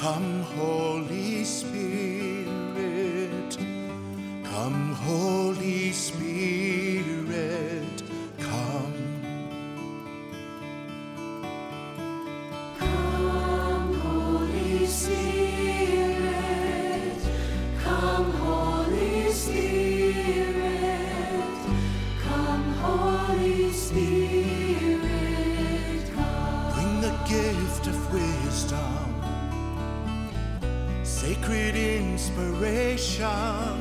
Come, Holy Spirit, come, Holy Spirit, come. Come, Holy Spirit, come, Holy Spirit, come, Holy Spirit, come. Bring the gift of wisdom, sacred inspiration.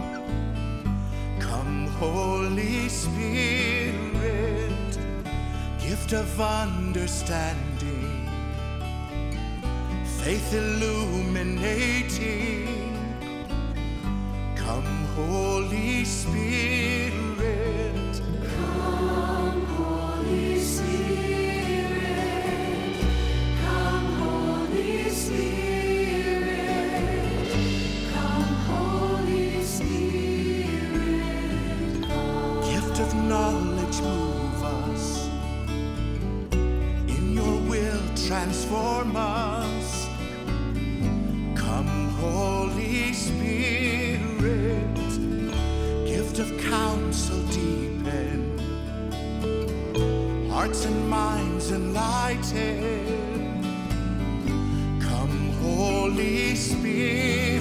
Come, Holy Spirit, gift of understanding, faith illuminating. Come, Holy Spirit. Come, Holy Spirit, come, Holy Spirit, come, Holy Spirit, come. Gift of knowledge, move us. In your will, transform us. Come, Holy Spirit. Gift of counsel, deepen. Hearts and minds enlighten. Come, Holy Spirit.